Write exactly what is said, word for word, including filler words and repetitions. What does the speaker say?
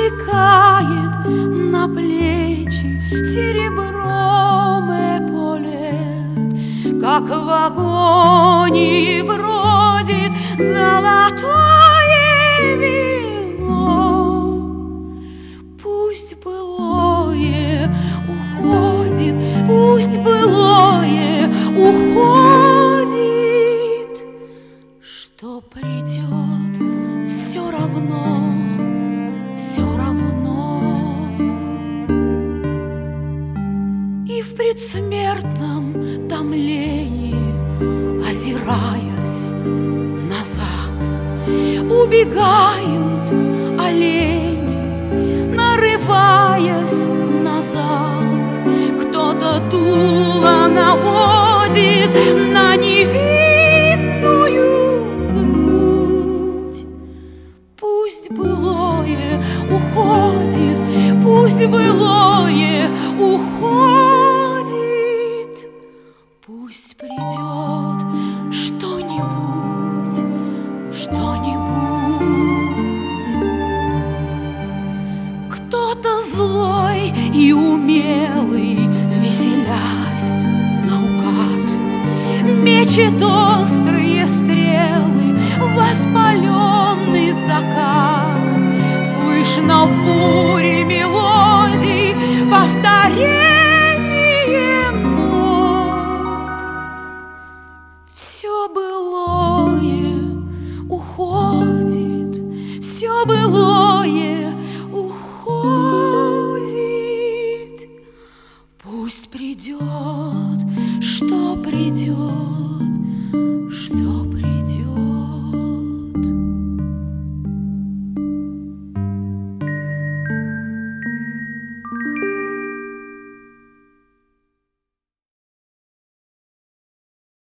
стекает на плечи серебром эполет, как в агонии бродит золотое вино. Пусть былое уходит, пусть былое уходит, что придет, все равно, все равно. И в предсмертном томлении, озираясь назад, убегают олени, нарываясь назад. Кто-то дуло наводит на невинную грудь. Пусть былое уходит, пусть былое уходит, пусть придет что-нибудь, что-нибудь. Кто-то злой и умелый, веселясь наугад, мечет острые стрелы в воспаленный закат. Слышно в буре мелодий повторение нот. Все былое уходит, все былое уходит. Пусть придет, что придет.